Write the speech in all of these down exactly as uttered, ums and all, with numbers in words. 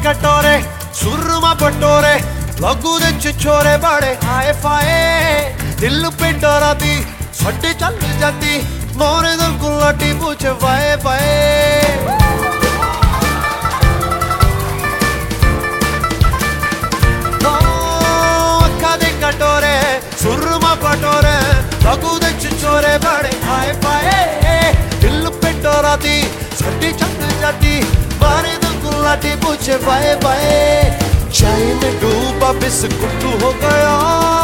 कटोरे सुरमा बटोरे लगू दे छिछोरे बड़े हाय फाए दिल पे डरा दी सट्टी चल जाती मोरे दिल गुलाटी पूछे वाए वाए कटोरे सुरमा पटोरे लगू दे छिछोरे बड़े हाय फाए दिल पे डरा दी सट्टी चल जाती मारे दिल गुलाटी पूछे वाए वाए चाय में डूबा बिस्कुट हो गया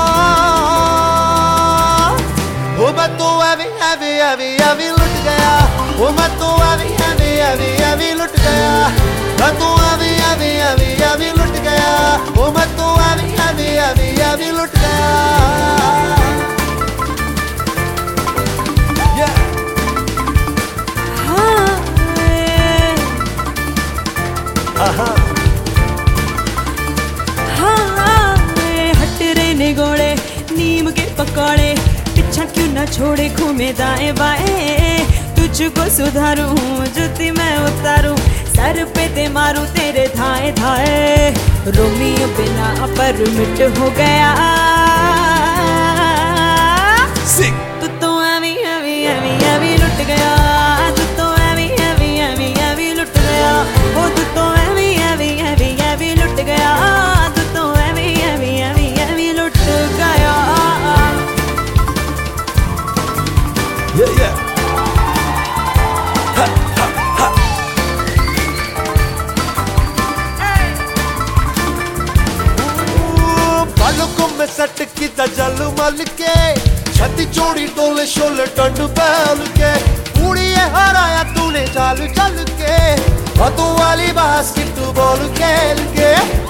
वो मैं तो अभी अभी अभी अभी लुट गया वो मैं तो अभी अभी अभी अभी लुट गया मैं तो अभी अभी अभी अभी लुट गया वो मैं तो अभी अभी अभी अभी लुट गया yeah. हाँ हाँ हट रे निगोड़े नीम के पकौड़े पीछा क्यों ना छोड़े घूमे दाएं बाएं तुझको सुधारूं जुती मैं उतारूं सर पे ते मारूं तेरे धाए धाए रोमियो बिना परमिट हो गया तू तो अभी अभी अभी अभी लुट गया तू तो अभी अभी अभी अभी लुट गया ओ तू तो अभी अभी अभी अभी लुट गया तू तो अभी अभी अभी अभी लुट गया yeah, yeah. में सट की जल मल के छती चोड़ी डोले शोले टंड बैल के पूरी हराया तूने चालू चल के तू वाली बास्केट तू बॉल खेल के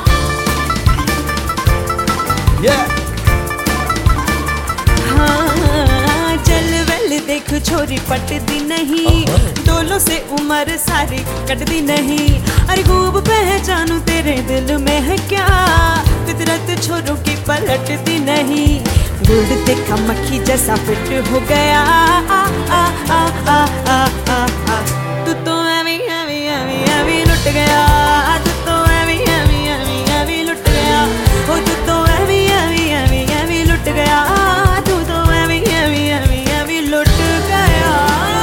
yeah. हाँ चल वेल देख छोरी पटती नहीं डोलों से उम्र सारी कटती नहीं अरे खूब पहचानू तेरे दिल में है क्या फितरत छोरों की पलटती नहीं गुड़ देखा मक्खी जैसा फिट हो गया आ, आ, आ, आ, आ, आ, आ। तू तो अभी अभी अभी अभी लुट गया तू तो अभी अभी अभी अभी लुट गया ओ तू तो अभी अभी अभी अभी लुट गया तू तो अभी अभी अभी अभी लुट गया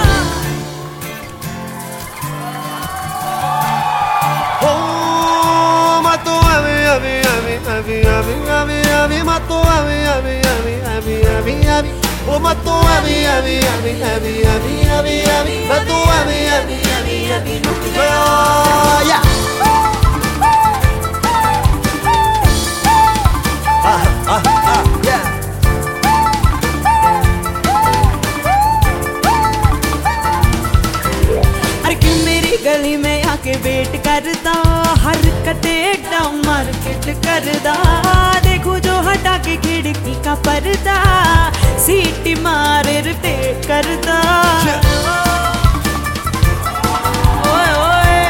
oh मैं तो अभी अभी अभी अभी अभी अभी अभी मैं तो अभी अभी अभी अभी अभी अभी ओ मैं तो अभी अभी अभी अभी अभी अभी अभी मैं तो अभी अभी अभी अभी लुट गया yeah. ah, ah, ah, yeah. अरे क्यों मेरी गली में आके वेट करदा हर कटे डाउन मार्केट करदा देखो जो हटा के खिड़की का पर्दा सीटी मारे रिटेट करदा ओए ओए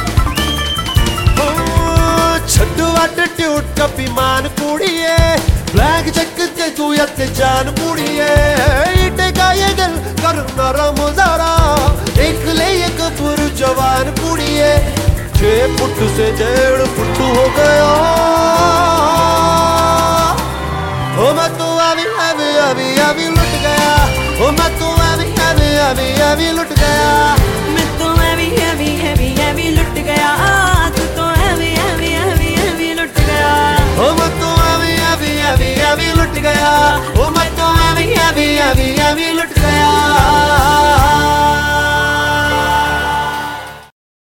छड्डू एटीट्यूड का बीमान कुड़िए ब्लैक चेक ते तू यत्ते जान कुड़िए इटे का ये गल कर नरम जरा एक ले एक पुर जवान कुड़िए छह फुट से डेढ़ फुट हो गया